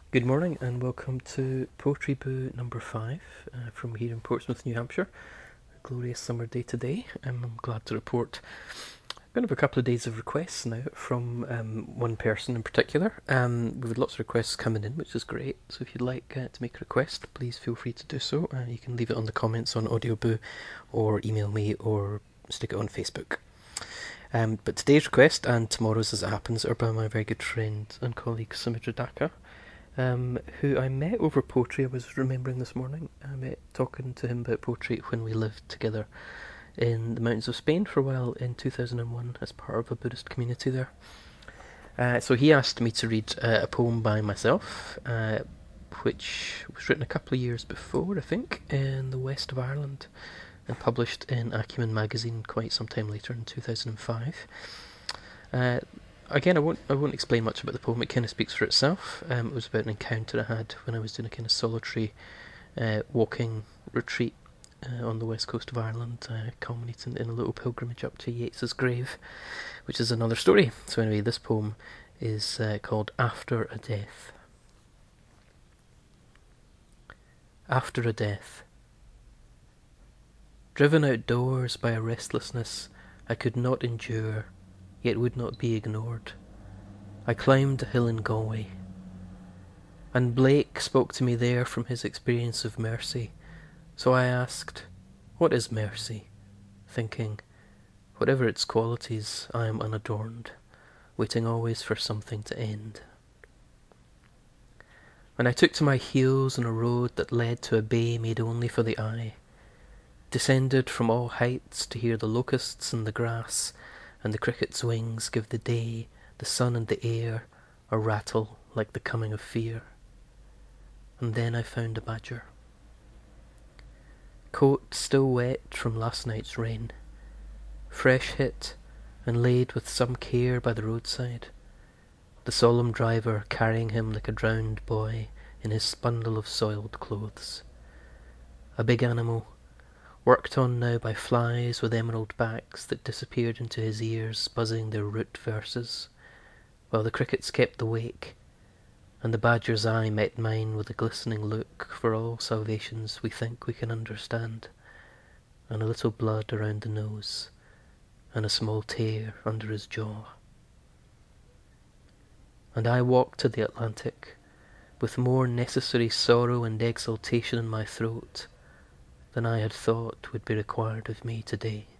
Good morning and welcome to Poetry Boo number 5 from here in Portsmouth, New Hampshire. A glorious summer day today. I'm glad to report I'm going to have a couple of days of requests now from one person in particular. We've had lots of requests coming in, which is great. So if you'd like to make a request, please feel free to do so. You can leave it on the comments on Audioboo or email me or stick it on Facebook. But today's request and tomorrow's, as it happens, are by my very good friend and colleague Sumitra Dhaka, who I met over poetry. I was remembering this morning. I met talking to him about poetry when we lived together in the mountains of Spain for a while in 2001 as part of a Buddhist community there. So he asked me to read a poem by myself, which was written a couple of years before, I think, in the west of Ireland, and published in Acumen magazine quite some time later in 2005. Again, I won't explain much about the poem. It kind of speaks for itself. It was about an encounter I had when I was doing a kind of solitary walking retreat on the west coast of Ireland, culminating in a little pilgrimage up to Yeats's grave, which is another story. So anyway, this poem is called After a Death. After a death. Driven outdoors by a restlessness I could not endure, yet would not be ignored, I climbed a hill in Galway. And Blake spoke to me there from his experience of mercy, so I asked, what is mercy? Thinking, whatever its qualities, I am unadorned, waiting always for something to end. When I took to my heels on a road that led to a bay made only for the eye, descended from all heights to hear the locusts in the grass and the cricket's wings give the day, the sun and the air a rattle like the coming of fear. And then I found a badger. Coat still wet from last night's rain, fresh hit and laid with some care by the roadside, the solemn driver carrying him like a drowned boy in his bundle of soiled clothes. A big animal, worked on now by flies with emerald backs that disappeared into his ears, buzzing their root verses, while the crickets kept the wake, and the badger's eye met mine with a glistening look for all salvations we think we can understand, and a little blood around the nose, and a small tear under his jaw. And I walked to the Atlantic, with more necessary sorrow and exultation in my throat than I had thought would be required of me today.